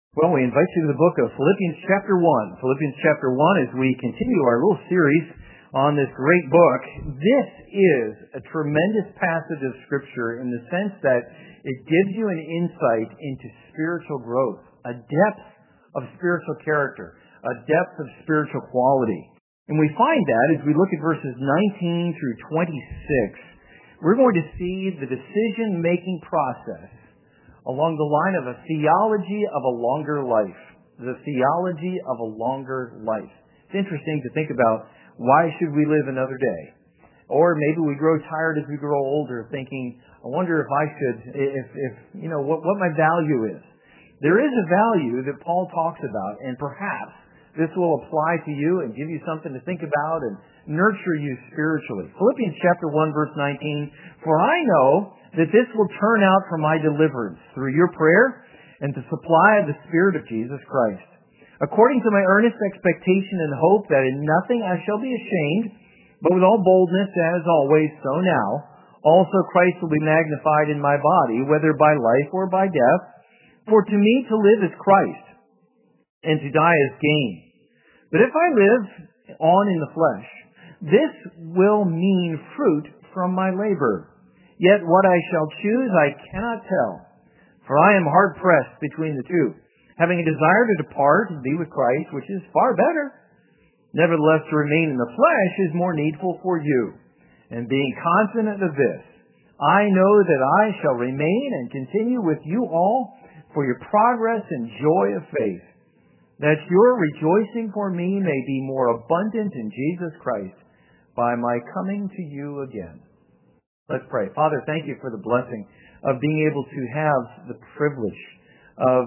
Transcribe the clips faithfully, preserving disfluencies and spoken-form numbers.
Well, we invite you to the book of Philippians chapter one. Philippians chapter one, as we continue our little series on this great book. This is a tremendous passage of Scripture in the sense that it gives you an insight into spiritual growth, a depth of spiritual character, a depth of spiritual quality. And we find that as we look at verses nineteen through twenty-six, we're going to see the decision-making process along the line of a theology of a longer life. The theology of a longer life. It's interesting to think about, why should we live another day? Or maybe we grow tired as we grow older, thinking, I wonder if I should, if, if you know, what, what my value is. There is a value that Paul talks about, and perhaps this will apply to you and give you something to think about and nurture you spiritually. Philippians chapter one, verse nineteen, for I know that this will turn out for my deliverance through your prayer and the supply of the Spirit of Jesus Christ, according to my earnest expectation and hope that in nothing I shall be ashamed, but with all boldness, as always, so now, also Christ will be magnified in my body, whether by life or by death. For to me to live is Christ, and to die is gain. But if I live on in the flesh, this will mean fruit from my labor. Yet what I shall choose I cannot tell, for I am hard-pressed between the two, having a desire to depart and be with Christ, which is far better. Nevertheless, to remain in the flesh is more needful for you. And being confident of this, I know that I shall remain and continue with you all for your progress and joy of faith, that your rejoicing for me may be more abundant in Jesus Christ by my coming to you again. Let's pray. Father, thank you for the blessing of being able to have the privilege of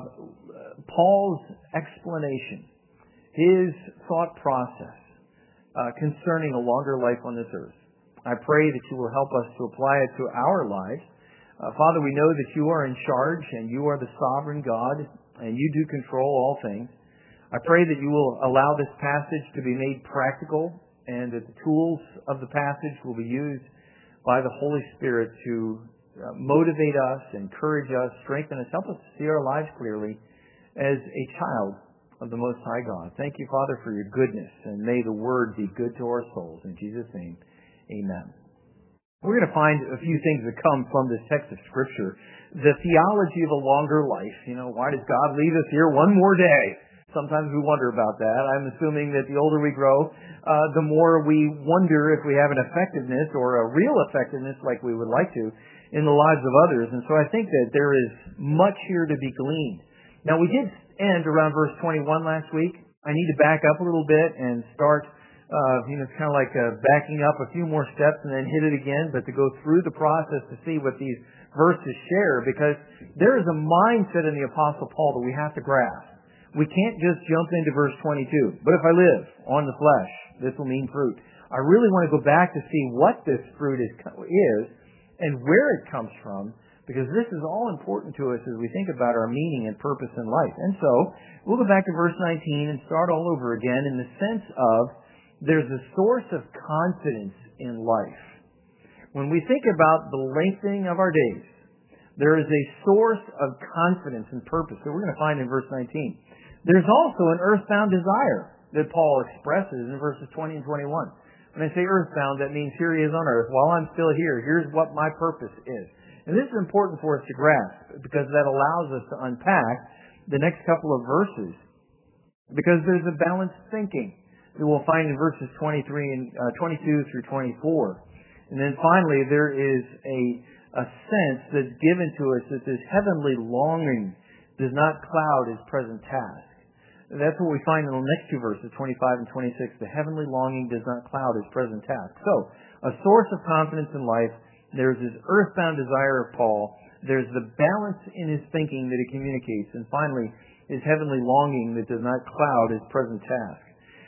Paul's explanation, his thought process uh, concerning a longer life on this earth. I pray that you will help us to apply it to our lives. Uh, Father, we know that you are in charge and you are the sovereign God and you do control all things. I pray that you will allow this passage to be made practical and that the tools of the passage will be used by the Holy Spirit to uh, motivate us, encourage us, strengthen us, help us to see our lives clearly as a child of the Most High God. Thank you, Father, for your goodness, and may the Word be good to our souls. In Jesus' name, amen. We're going to find a few things that come from this text of Scripture. The theology of a longer life. You know, why does God leave us here one more day? Sometimes we wonder about that. I'm assuming that the older we grow, uh, the more we wonder if we have an effectiveness or a real effectiveness like we would like to in the lives of others. And so I think that there is much here to be gleaned. Now, we did end around verse twenty-one last week. I need to back up a little bit and start, uh, you know, it's kind of like uh, backing up a few more steps and then hit it again, but to go through the process to see what these verses share, because there is a mindset in the Apostle Paul that we have to grasp. We can't just jump into verse twenty-two. But if I live on the flesh, this will mean fruit. I really want to go back to see what this fruit is, is and where it comes from, because this is all important to us as we think about our meaning and purpose in life. And so, we'll go back to verse nineteen and start all over again in the sense of there's a source of confidence in life. When we think about the lengthening of our days, there is a source of confidence and purpose that we're going to find in verse nineteen. There's also an earthbound desire that Paul expresses in verses twenty and twenty-one. When I say earthbound, that means here he is on earth. While I'm still here, here's what my purpose is. And this is important for us to grasp because that allows us to unpack the next couple of verses, because there's a balanced thinking that we'll find in verses twenty-three and uh, twenty-two through twenty-four. And then finally, there is a, a sense that's given to us that this heavenly longing does not cloud his present task. That's what we find in the next two verses, twenty-five and twenty-six. The heavenly longing does not cloud his present task. So, a source of confidence in life. There's this earthbound desire of Paul. There's the balance in his thinking that he communicates. And finally, his heavenly longing that does not cloud his present task.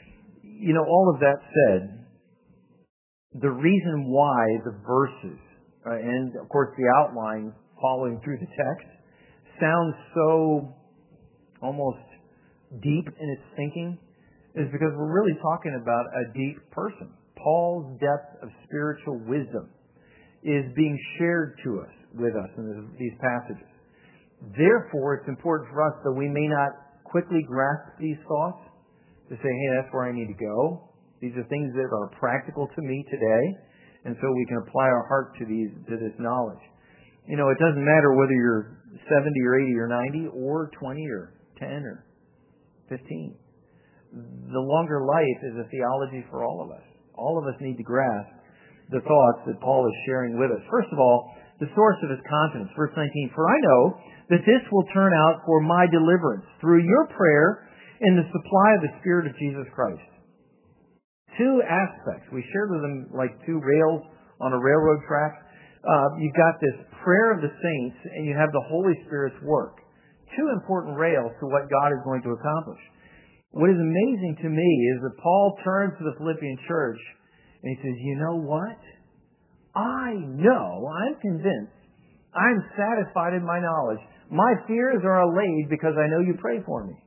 You know, all of that said, the reason why the verses, uh, and of course the outline following through the text, sounds so almost deep in its thinking is because we're really talking about a deep person. Paul's depth of spiritual wisdom is being shared to us, with us in these passages. Therefore, it's important for us that we may not quickly grasp these thoughts to say, hey, that's where I need to go. These are things that are practical to me today, and so we can apply our heart to these to this knowledge. You know, it doesn't matter whether you're seventy or eighty or ninety or twenty or ten or fifteen. The longer life is a theology for all of us. All of us need to grasp the thoughts that Paul is sharing with us. First of all, the source of his confidence. Verse nineteen, for I know that this will turn out for my deliverance through your prayer and the supply of the Spirit of Jesus Christ. Two aspects. We shared with them like two rails on a railroad track. Uh, you've got this prayer of the saints and you have the Holy Spirit's work. Two important rails to what God is going to accomplish. What is amazing to me is that Paul turns to the Philippian church and he says, you know what? I know, I'm convinced, I'm satisfied in my knowledge. My fears are allayed because I know you pray for me.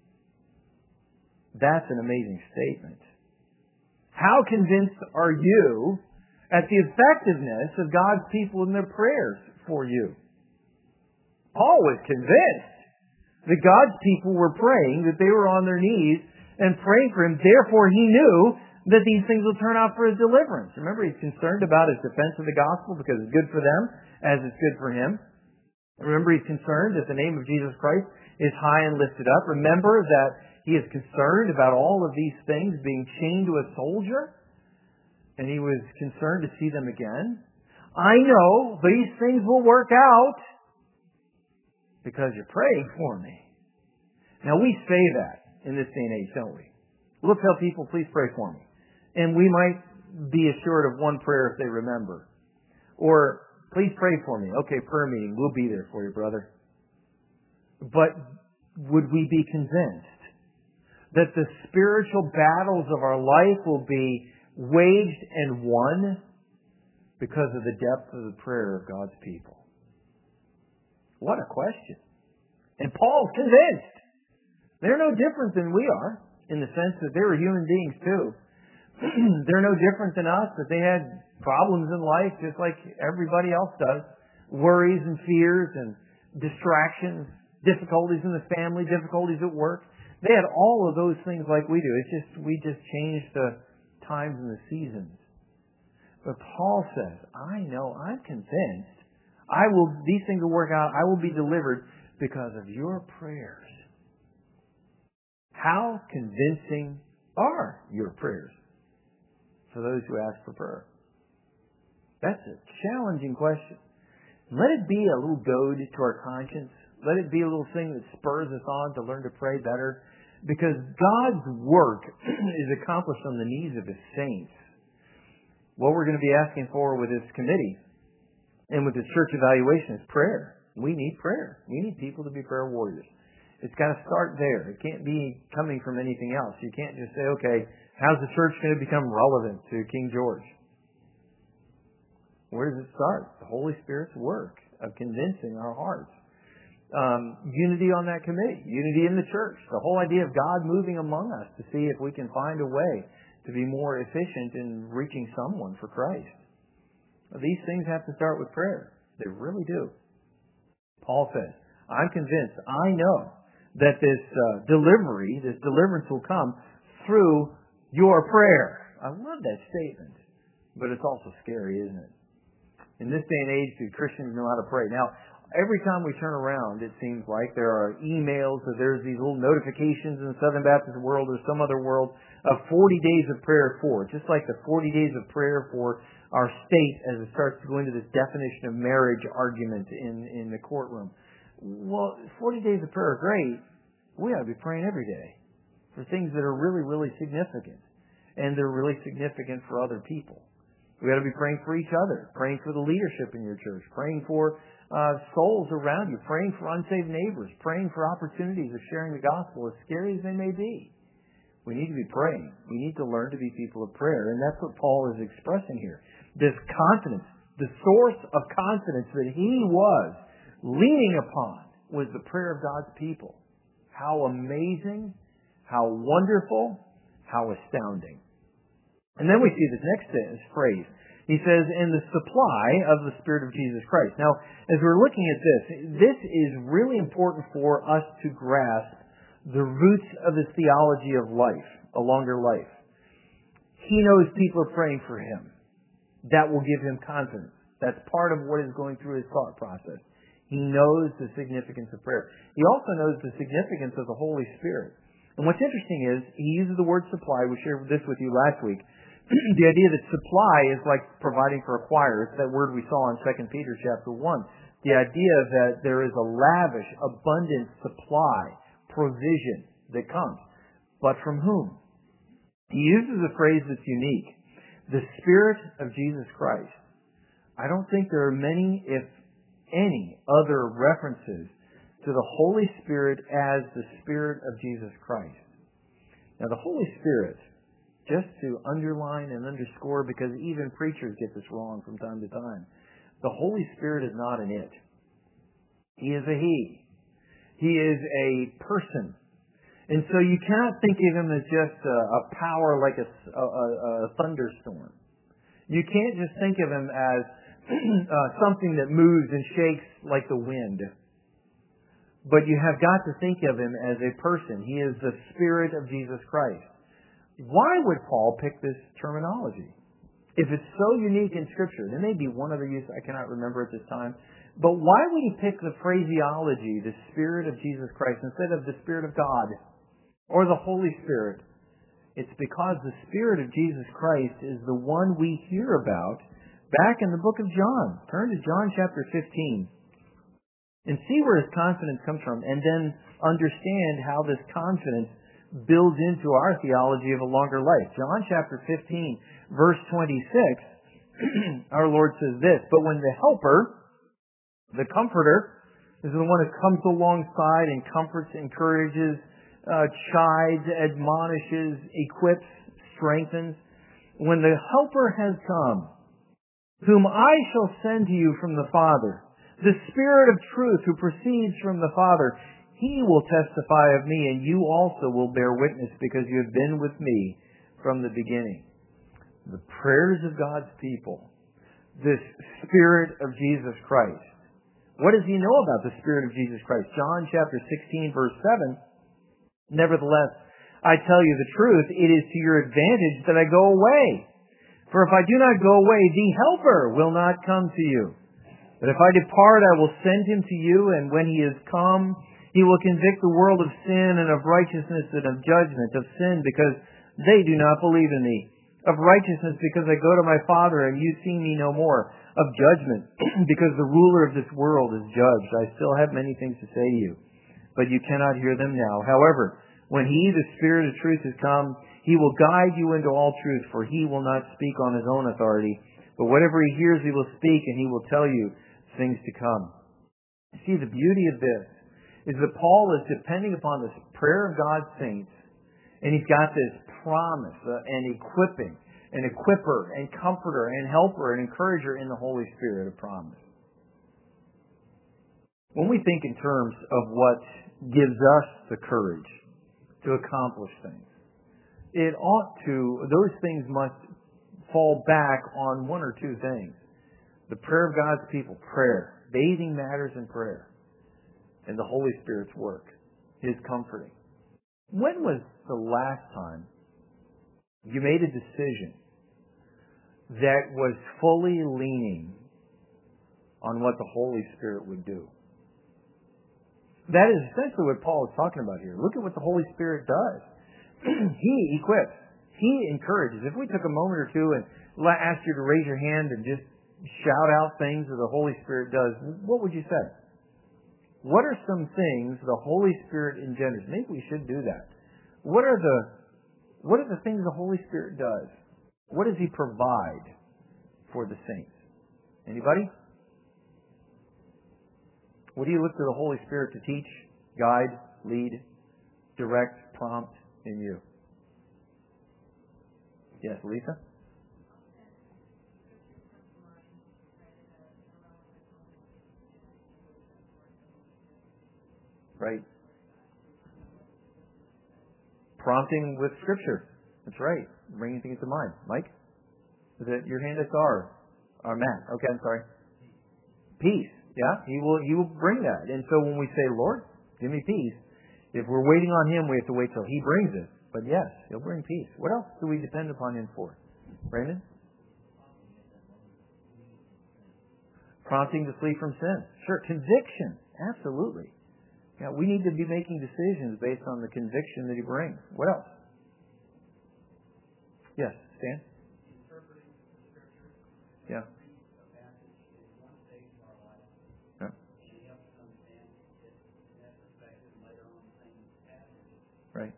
That's an amazing statement. How convinced are you at the effectiveness of God's people in their prayers for you? Paul was convinced that God's people were praying, that they were on their knees and praying for him. Therefore, he knew that these things will turn out for his deliverance. Remember, he's concerned about his defense of the gospel because it's good for them as it's good for him. Remember, he's concerned that the name of Jesus Christ is high and lifted up. Remember that he is concerned about all of these things being chained to a soldier. And he was concerned to see them again. I know these things will work out because you're praying for me. Now, we say that in this day and age, don't we? We'll tell people, please pray for me. And we might be assured of one prayer if they remember. Or, please pray for me. Okay, prayer meeting. We'll be there for you, brother. But would we be convinced that the spiritual battles of our life will be waged and won because of the depth of the prayer of God's people? What a question. And Paul's convinced. They're no different than we are in the sense that they were human beings too. They're no different than us, that they had problems in life just like everybody else does. Worries and fears and distractions, difficulties in the family, difficulties at work. They had all of those things like we do. It's just, we just changed the times and the seasons. But Paul says, I know, I'm convinced, I will, these things will work out, I will be delivered because of your prayers. How convincing are your prayers for those who ask for prayer? That's a challenging question. Let it be a little goad to our conscience. Let it be a little thing that spurs us on to learn to pray better. Because God's work is accomplished on the knees of His saints. What we're going to be asking for with this committee and with this church evaluation is prayer. We need prayer. We need people to be prayer warriors. It's got to start there. It can't be coming from anything else. You can't just say, okay, how's the church going to become relevant to King George? Where does it start? The Holy Spirit's work of convincing our hearts. Um, unity on that committee. Unity in the church. The whole idea of God moving among us to see if we can find a way to be more efficient in reaching someone for Christ. These things have to start with prayer. They really do. Paul says, I'm convinced, I know that this uh, delivery, this deliverance will come through your prayer. I love that statement. But it's also scary, isn't it? In this day and age, do Christians know how to pray? Now, every time we turn around, it seems like there are emails or there's these little notifications in the Southern Baptist world or some other world of forty days of prayer for. Just like the forty days of prayer for our state as it starts to go into this definition of marriage argument in, in the courtroom. Well, forty days of prayer are great. We ought to be praying every day for things that are really, really significant. And they're really significant for other people. We ought to be praying for each other, praying for the leadership in your church, praying for uh, souls around you, praying for unsaved neighbors, praying for opportunities of sharing the gospel, as scary as they may be. We need to be praying. We need to learn to be people of prayer. And that's what Paul is expressing here. This confidence, the source of confidence that he was leaning upon was the prayer of God's people. How amazing, how wonderful, how astounding. And then we see this next phrase. He says, "and the supply of the Spirit of Jesus Christ." Now, as we're looking at this, this is really important for us to grasp the roots of his theology of life, a longer life. He knows people are praying for him. That will give him confidence. That's part of what is going through his thought process. He knows the significance of prayer. He also knows the significance of the Holy Spirit. And what's interesting is, he uses the word supply. We shared this with you last week. The idea that supply is like providing for a choir. It's that word we saw in Second Peter chapter one. The idea that there is a lavish, abundant supply, provision that comes. But from whom? He uses a phrase that's unique. The Spirit of Jesus Christ. I don't think there are many, if any, other references to the Holy Spirit as the Spirit of Jesus Christ. Now, the Holy Spirit, just to underline and underscore, because even preachers get this wrong from time to time, the Holy Spirit is not an it. He is a He. He is a person. And so you cannot think of Him as just a, a power like a, a, a thunderstorm. You can't just think of Him as uh, something that moves and shakes like the wind. But you have got to think of Him as a person. He is the Spirit of Jesus Christ. Why would Paul pick this terminology? If it's so unique in Scripture, there may be one other use I cannot remember at this time, but why would he pick the phraseology, the Spirit of Jesus Christ, instead of the Spirit of God or the Holy Spirit? It's because the Spirit of Jesus Christ is the one we hear about back in the book of John. Turn to John chapter fifteen and see where his confidence comes from, and then understand how this confidence builds into our theology of a longer life. John chapter fifteen, verse twenty-six, our Lord says this, "But when the Helper, the Comforter, is the one who comes alongside and comforts, encourages, uh, chides, admonishes, equips, strengthens, when the Helper has come, whom I shall send to you from the Father, the Spirit of truth who proceeds from the Father, He will testify of me, and you also will bear witness, because you have been with me from the beginning." The prayers of God's people, this Spirit of Jesus Christ. What does he know about the Spirit of Jesus Christ? John chapter sixteen, verse seven, "Nevertheless, I tell you the truth, it is to your advantage that I go away. For if I do not go away, the Helper will not come to you. But if I depart, I will send him to you, and when he is come, he will convict the world of sin and of righteousness and of judgment. Of sin, because they do not believe in me. Of righteousness, because I go to my Father, and you see me no more. Of judgment, because the ruler of this world is judged. I still have many things to say to you, but you cannot hear them now. However, when he, the Spirit of truth, has come, he will guide you into all truth, for he will not speak on his own authority, but whatever he hears he will speak, and he will tell you things to come." See, the beauty of this is that Paul is depending upon this prayer of God's saints, and he's got this promise uh, and equipping, an equipper and comforter and helper and encourager in the Holy Spirit of promise. When we think in terms of what gives us the courage to accomplish things, it ought to, those things must fall back on one or two things. The prayer of God's people, prayer, bathing matters in prayer, and the Holy Spirit's work, His comforting. When was the last time you made a decision that was fully leaning on what the Holy Spirit would do? That is essentially what Paul is talking about here. Look at what the Holy Spirit does. He equips. He encourages. If we took a moment or two and asked you to raise your hand and just shout out things that the Holy Spirit does, what would you say? What are some things the Holy Spirit engenders? Maybe we should do that. What are the what are the things the Holy Spirit does? What does He provide for the saints? Anybody? What do you look to the Holy Spirit to teach, guide, lead, direct, prompt in you? Yes, Lisa? Right. Prompting with Scripture. That's right. Bringing things to mind. Mike? Is that your hand? I saw? Or Matt. Okay, I'm sorry. Peace. Yeah, He will He will bring that. And so when we say, Lord, give me peace, if we're waiting on Him, we have to wait till He brings it. But yes, He'll bring peace. What else do we depend upon Him for? Brandon? Prompting to flee from sin. Sure. Conviction. Absolutely. Yeah, we need to be making decisions based on the conviction that He brings. What else? Yes, Stan? Interpreting the Scripture. Yeah. A passage in one stage of our life. Yeah. And it helps us understand it in that perspective. Later on, the same passage. Right.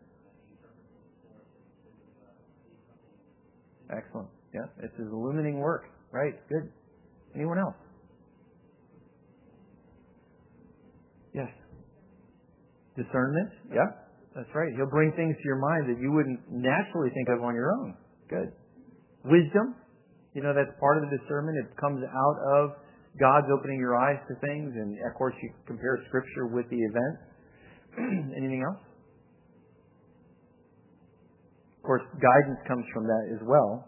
Excellent. Yeah, it's His illuminating work. Right. Good. Anyone else? Yes. Discernment. Yeah, that's right. He'll bring things to your mind that you wouldn't naturally think of on your own. Good. Wisdom. You know, that's part of the discernment. It comes out of God's opening your eyes to things. And, of course, you compare Scripture with the event. Anything else? Of course, guidance comes from that as well.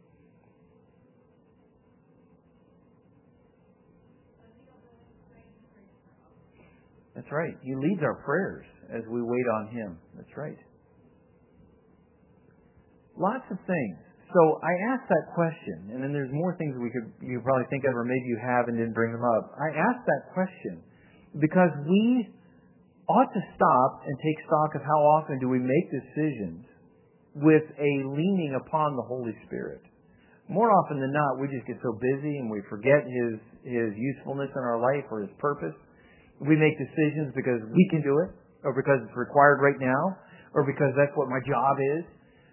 That's right. He leads our prayers as we wait on Him. That's right. Lots of things. So I asked that question, and then there's more things we could you could probably think of, or maybe you have and didn't bring them up. I asked that question because we ought to stop and take stock of how often do we make decisions with a leaning upon the Holy Spirit. More often than not, we just get so busy and we forget His His usefulness in our life or His purpose. We make decisions because we can do it, or because it's required right now, or because that's what my job is.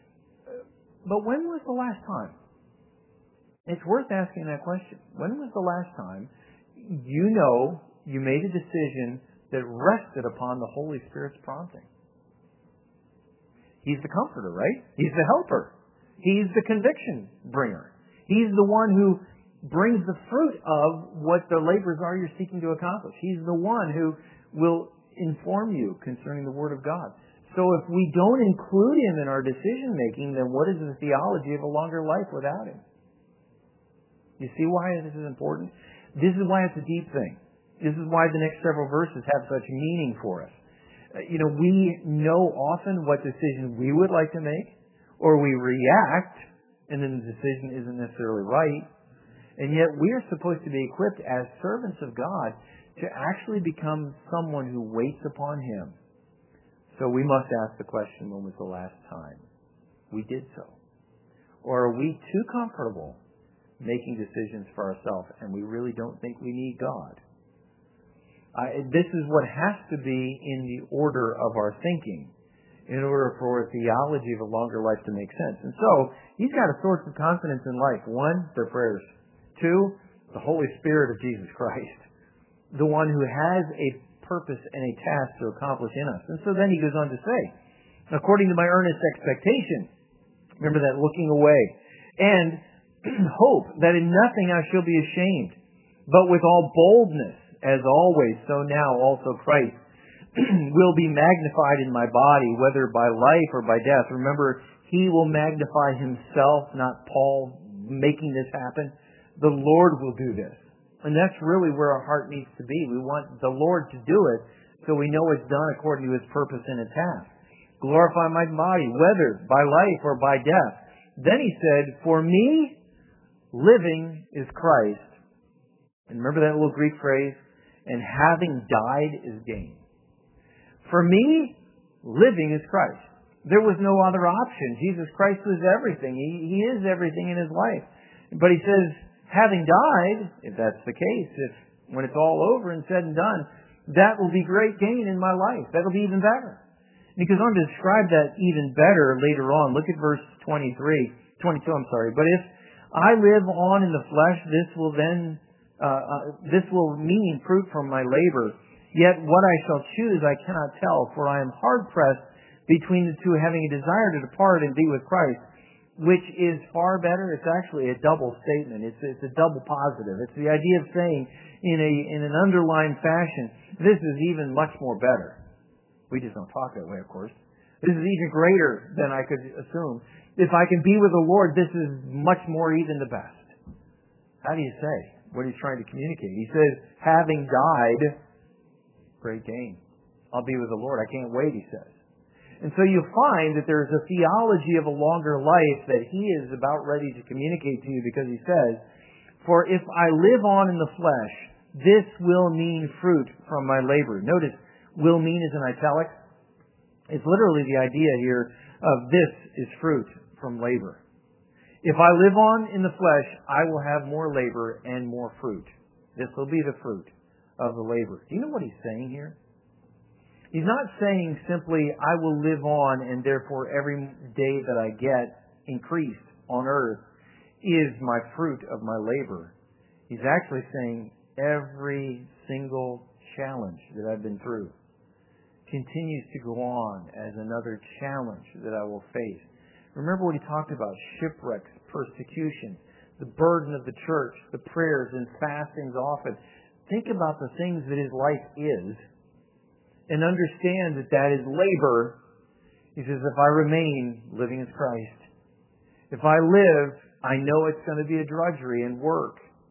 But when was the last time? It's worth asking that question. When was the last time you know you made a decision that rested upon the Holy Spirit's prompting? He's the comforter, right? He's the helper. He's the conviction bringer. He's the one who brings the fruit of what the labors are you're seeking to accomplish. He's the one who will inform you concerning the Word of God. So if we don't include Him in our decision making, then what is the theology of a longer life without Him? You see why this is important? This is why it's a deep thing. This is why the next several verses have such meaning for us. You know, we know often what decision we would like to make, or we react, and then the decision isn't necessarily right. And yet we are supposed to be equipped as servants of God to actually become someone who waits upon Him. So we must ask the question, when was the last time we did so? Or are we too comfortable making decisions for ourselves and we really don't think we need God? I, this is what has to be in the order of our thinking in order for a theology of a longer life to make sense. And so he's got a source of confidence in life. One, their prayers. Two, the Holy Spirit of Jesus Christ, the one who has a purpose and a task to accomplish in us. And so then he goes on to say, according to my earnest expectation, remember that looking away, and hope that in nothing I shall be ashamed, but with all boldness, as always, so now also Christ will be magnified in my body, whether by life or by death. Remember, he will magnify himself, not Paul making this happen. The Lord will do this. And that's really where our heart needs to be. We want the Lord to do it so we know it's done according to His purpose and a task. Glorify my body, whether by life or by death. Then he said, for me, living is Christ. And remember that little Greek phrase? And having died is gain. For me, living is Christ. There was no other option. Jesus Christ was everything. He, he is everything in His life. But he says, having died, if that's the case, if when it's all over and said and done, that will be great gain in my life. That'll be even better. And he goes on to describe that even better later on. Look at verse twenty-three, twenty-two, I'm sorry. But if I live on in the flesh, this will then, uh, uh, this will mean fruit from my labor. Yet what I shall choose I cannot tell, for I am hard pressed between the two, having a desire to depart and be with Christ, which is far better. It's actually a double statement. It's, it's a double positive. It's the idea of saying in a in an underlined fashion, this is even much more better. We just don't talk that way, of course. This is even greater than I could assume. If I can be with the Lord, this is much more even the best. how do you say what he's trying to communicate? He says, having died, great gain. I'll be with the Lord. I can't wait, he says. And so you find that there's a theology of a longer life that he is about ready to communicate to you, because he says, for if I live on in the flesh, this will mean fruit from my labor. Notice, will mean is in italics. It's literally the idea here of this is fruit from labor. If I live on in the flesh, I will have more labor and more fruit. This will be the fruit of the labor. Do you know what he's saying here? He's not saying simply, I will live on and therefore every day that I get increased on earth is my fruit of my labor. He's actually saying every single challenge that I've been through continues to go on as another challenge that I will face. Remember what he talked about, shipwrecks, persecution, the burden of the church, the prayers and fastings often. Think about the things that his life is and understand that that is labor. He says, if I remain, living as Christ. If I live, I know it's going to be a drudgery and work,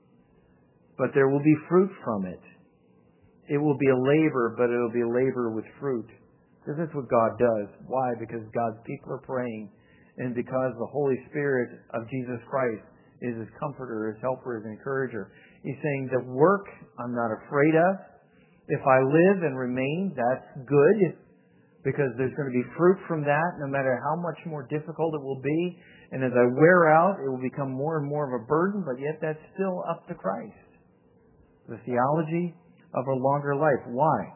but there will be fruit from it. It will be a labor, but it will be a labor with fruit. Because that's what God does. Why? Because God's people are praying, and because the Holy Spirit of Jesus Christ is his comforter, his helper, his encourager. He's saying the work I'm not afraid of. If I live and remain, that's good, because there's going to be fruit from that, no matter how much more difficult it will be. And as I wear out, it will become more and more of a burden, but yet that's still up to Christ. The theology of a longer life. Why?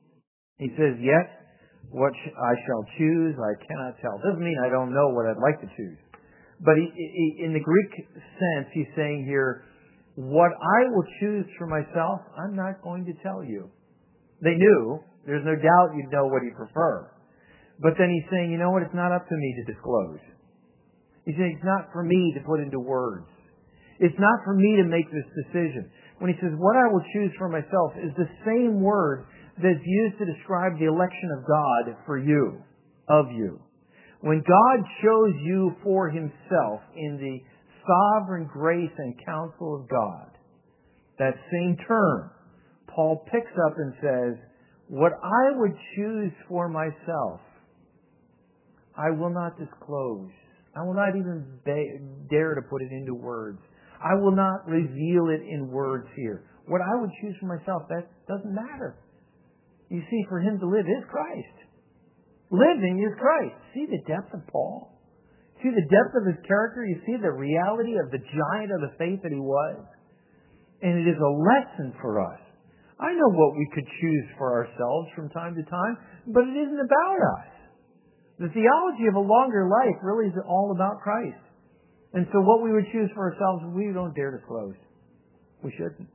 He says, yet, what I shall choose, I cannot tell. Doesn't mean I don't know what I'd like to choose. But he, he, in the Greek sense, he's saying here, what I will choose for myself, I'm not going to tell you. They knew. There's no doubt you'd know what you prefer. But then he's saying, you know what? It's not up to me to disclose. He's saying it's not for me to put into words. It's not for me to make this decision. When he says, what I will choose for myself is the same word that's used to describe the election of God for you, of you. When God chose you for himself in the sovereign grace and counsel of God, that same term, Paul picks up and says, what I would choose for myself, I will not disclose. I will not even dare to put it into words. I will not reveal it in words here. What I would choose for myself, that doesn't matter. You see, for him to live is Christ. Living is Christ. See the depth of Paul? See the depth of his character? You see the reality of the giant of the faith that he was? And it is a lesson for us. I know what we could choose for ourselves from time to time, but it isn't about us. The theology of a longer life really is all about Christ. And so what we would choose for ourselves, we don't dare disclose. We shouldn't.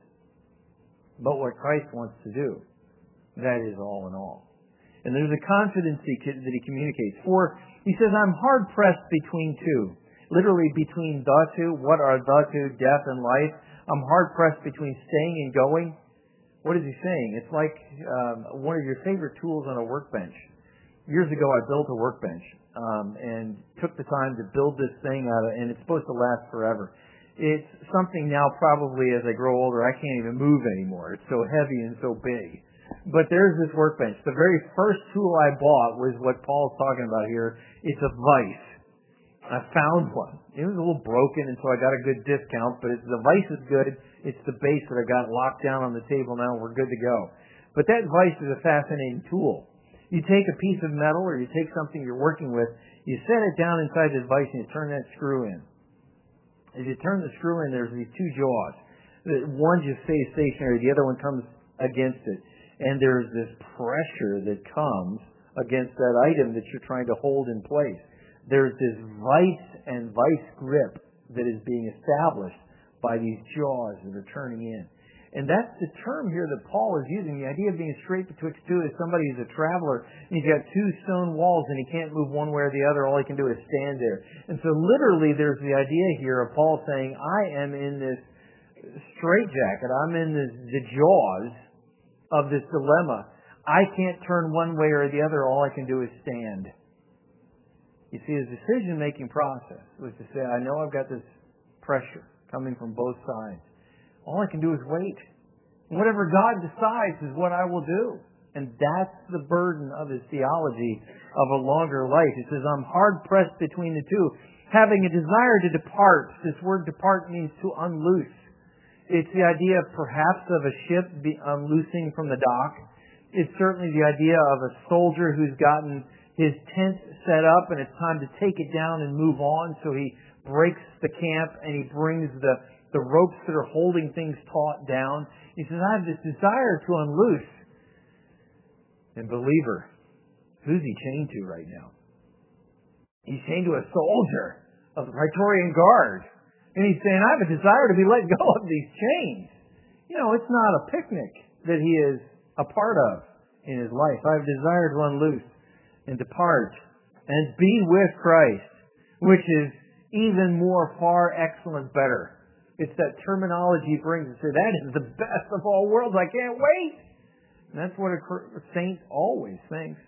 But what Christ wants to do, that is all in all. And there's a confidence that he communicates. For, he says, I'm hard-pressed between two. Literally between the two. What are the two? Death and life. I'm hard-pressed between staying and going. What is he saying? It's like um, one of your favorite tools on a workbench. Years ago, I built a workbench um, and took the time to build this thing out of, and it's supposed to last forever. It's something now probably as I grow older, I can't even move anymore. It's so heavy and so big. But there's this workbench. The very first tool I bought was what Paul's talking about here. It's a vise. I found one. It was a little broken, and so I got a good discount, but it's, the vise is good. It's the base that I got locked down on the table now, and we're good to go. But that vise is a fascinating tool. You take a piece of metal or you take something you're working with, you set it down inside the vise and you turn that screw in. As you turn the screw in, there's these two jaws. One just stays stationary, the other one comes against it. And there's this pressure that comes against that item that you're trying to hold in place. There's this vice and vice grip that is being established by these jaws that are turning in. And that's the term here that Paul is using. The idea of being straight betwixt two is somebody who's a traveler and he's got two stone walls and he can't move one way or the other. All he can do is stand there. And so literally there's the idea here of Paul saying, I am in this straitjacket. I'm in this, the jaws of this dilemma. I can't turn one way or the other. All I can do is stand. You see, his decision-making process was to say, I know I've got this pressure coming from both sides. All I can do is wait. Whatever God decides is what I will do. And that's the burden of his theology of a longer life. He says, I'm hard-pressed between the two, having a desire to depart. This word depart means to unloose. It's the idea of perhaps of a ship be unloosing from the dock. It's certainly the idea of a soldier who's gotten his tent set up and it's time to take it down and move on. So he breaks the camp and he brings the, the ropes that are holding things taut down. He says, I have this desire to unloose. And believer, who's he chained to right now? He's chained to a soldier of the Praetorian Guard. And he's saying, I have a desire to be let go of these chains. You know, it's not a picnic that he is a part of in his life. I have a desire to unloose and depart and be with Christ, which is even more far excellent better. It's that terminology he brings and says, that is the best of all worlds. I can't wait. And that's what a saint always thinks.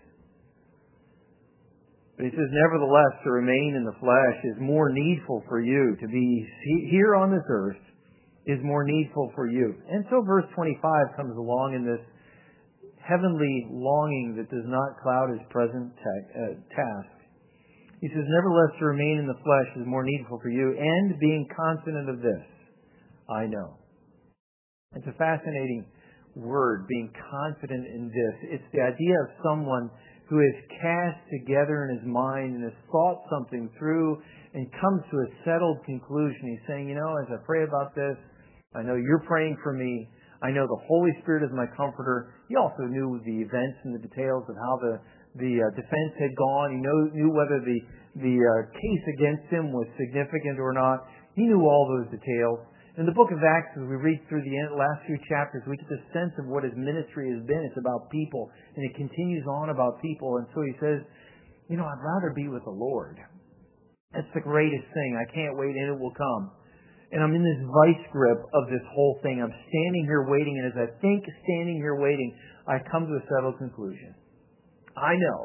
But he says, nevertheless, to remain in the flesh is more needful for you. To be here on this earth is more needful for you. And so verse twenty-five comes along in this heavenly longing that does not cloud his present ta- uh, task. He says, nevertheless, to remain in the flesh is more needful for you, and being confident of this, I know. It's a fascinating word, being confident in this. It's the idea of someone who has cast together in his mind and has thought something through and comes to a settled conclusion. He's saying, you know, as I pray about this, I know you're praying for me. I know the Holy Spirit is my comforter. He also knew the events and the details of how the, the uh, defense had gone. He know, knew whether the, the uh, case against him was significant or not. He knew all those details. In the book of Acts, as we read through the last few chapters, we get the sense of what his ministry has been. It's about people, and it continues on about people. And so he says, you know, I'd rather be with the Lord. That's the greatest thing. I can't wait, and it will come. And I'm in this vice grip of this whole thing. I'm standing here waiting, and as I think standing here waiting, I come to a settled conclusion. I know.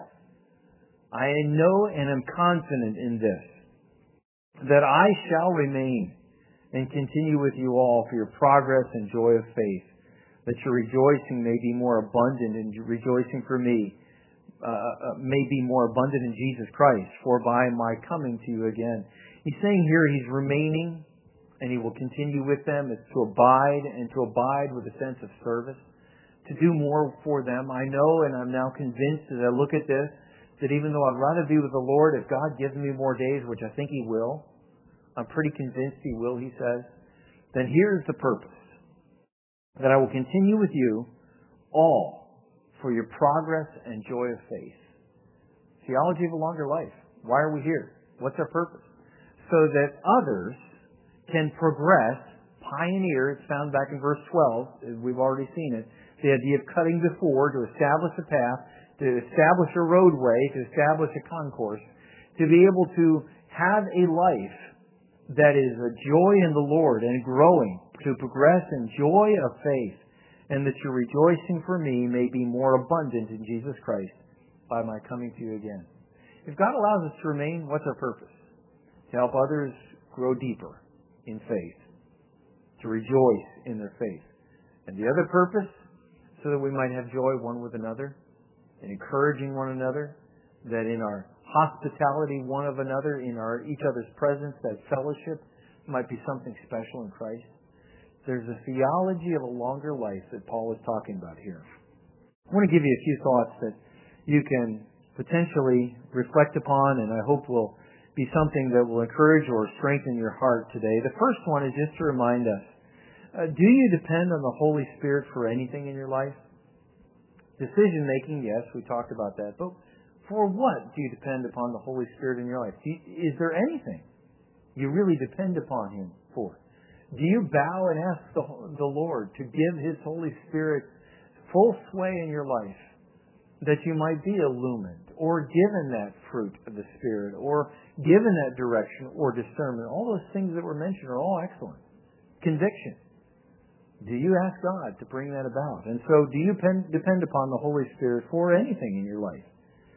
I know and am confident in this, that I shall remain and continue with you all for your progress and joy of faith, that your rejoicing may be more abundant, and your rejoicing for me uh, uh, may be more abundant in Jesus Christ, for by my coming to you again. He's saying here he's remaining, and he will continue with them. It's to abide, and to abide with a sense of service, to do more for them. I know, and I'm now convinced as I look at this, that even though I'd rather be with the Lord, if God gives me more days, which I think he will, I'm pretty convinced he will, he says, then here's the purpose. That I will continue with you all for your progress and joy of faith. Theology of a longer life. Why are we here? What's our purpose? So that others can progress, pioneer, it's found back in verse twelve, we've already seen it, the idea of cutting before to establish a path, to establish a roadway, to establish a concourse, to be able to have a life that is a joy in the Lord and growing, to progress in joy of faith, and that your rejoicing for me may be more abundant in Jesus Christ by my coming to you again. If God allows us to remain, what's our purpose? To help others grow deeper in faith, to rejoice in their faith. And the other purpose, so that we might have joy one with another, and encouraging one another, that in our hospitality one of another, in our each other's presence, that fellowship might be something special in Christ. There's a theology of a longer life that Paul is talking about here. I want to give you a few thoughts that you can potentially reflect upon, and I hope will be something that will encourage or strengthen your heart today. The first one is just to remind us, uh, do you depend on the Holy Spirit for anything in your life? Decision making, yes, we talked about that, but for what do you depend upon the Holy Spirit in your life? You, is there anything you really depend upon Him for? Do you bow and ask the, the Lord to give His Holy Spirit full sway in your life, that you might be illumined, or given that fruit of the Spirit, or given that direction or discernment? All those things that were mentioned are all excellent. Conviction. Do you ask God to bring that about? And so do you depend, depend upon the Holy Spirit for anything in your life?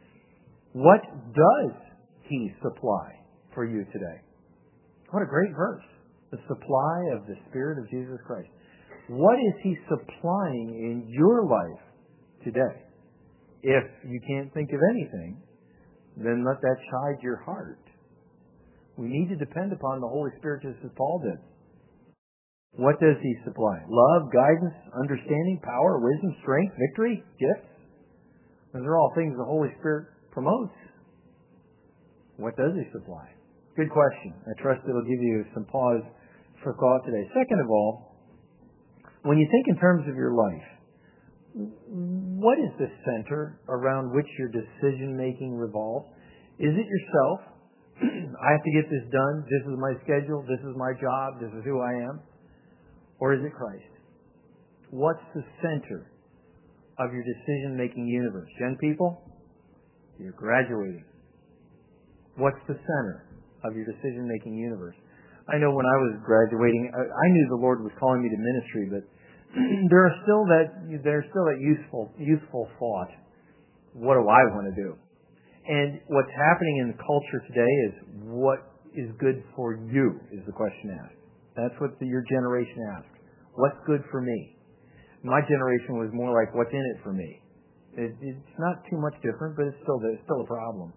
What does He supply for you today? What a great verse. The supply of the Spirit of Jesus Christ. What is He supplying in your life today? If you can't think of anything, then let that chide your heart. We need to depend upon the Holy Spirit just as Paul did. What does He supply? Love, guidance, understanding, power, wisdom, strength, victory, gifts. Those are all things the Holy Spirit promotes. What does He supply? Good question. I trust it'll give you some pause for thought today. Second of all, when you think in terms of your life, what is the center around which your decision-making revolves? Is it yourself? I have to get this done. This is my schedule. This is my job. This is who I am. Or is it Christ? What's the center of your decision-making universe? Young people, you're graduating. What's the center of your decision-making universe? I know when I was graduating, I knew the Lord was calling me to ministry, but there are still that there's still that useful youthful thought. What do I want to do? And what's happening in the culture today is what is good for you is the question asked. That's what the, your generation asks. What's good for me? My generation was more like, what's in it for me? It, it's not too much different, but it's still it's still a problem.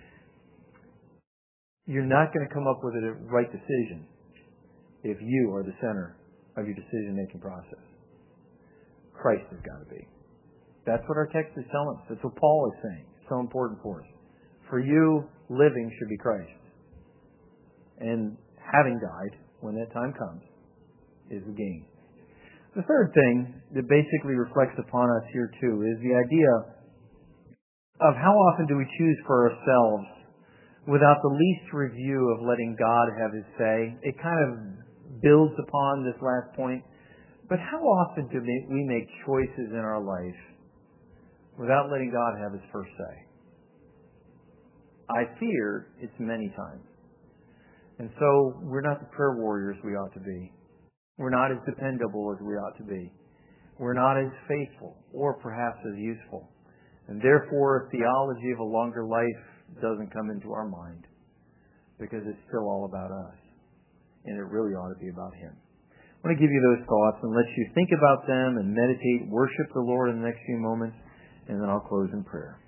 You're not going to come up with a right decision if you are the center of your decision-making process. Christ has got to be. That's what our text is telling us. That's what Paul is saying. It's so important for us. For you, living should be Christ. And having died, when that time comes, is the gain. The third thing that basically reflects upon us here too is the idea of how often do we choose for ourselves without the least review of letting God have His say. It kind of builds upon this last point. But how often do we make choices in our life without letting God have His first say? I fear it's many times. And so we're not the prayer warriors we ought to be. We're not as dependable as we ought to be. We're not as faithful or perhaps as useful. And therefore, a theology of a longer life doesn't come into our mind because it's still all about us. And it really ought to be about Him. I want to give you those thoughts and let you think about them and meditate, worship the Lord in the next few moments, and then I'll close in prayer.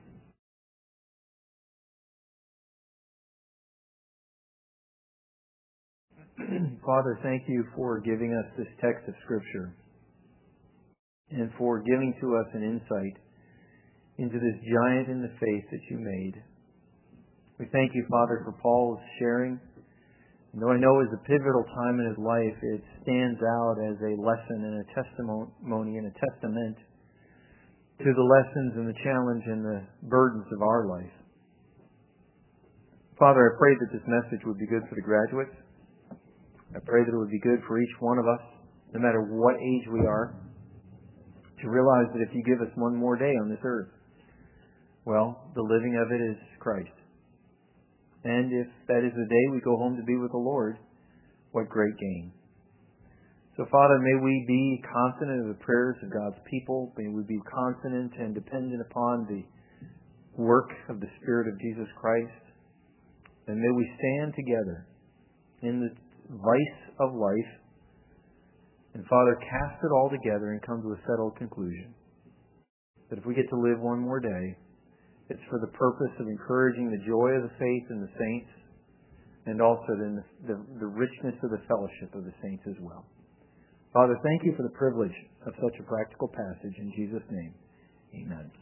Father, thank you for giving us this text of Scripture and for giving to us an insight into this giant in the faith that you made. We thank you, Father, for Paul's sharing. Though I know it was a pivotal time in his life, it stands out as a lesson and a testimony and a testament to the lessons and the challenge and the burdens of our life. Father, I pray that this message would be good for the graduates. I pray that it would be good for each one of us, no matter what age we are, to realize that if you give us one more day on this earth, well, the living of it is Christ. And if that is the day we go home to be with the Lord, what great gain. So, Father, may we be consonant of the prayers of God's people. May we be consonant and dependent upon the work of the Spirit of Jesus Christ. And may we stand together in the vice of life and, Father, cast it all together and come to a settled conclusion. That if we get to live one more day, it's for the purpose of encouraging the joy of the faith in the saints and also in the, the, the richness of the fellowship of the saints as well. Father, thank you for the privilege of such a practical passage. In Jesus' name, amen.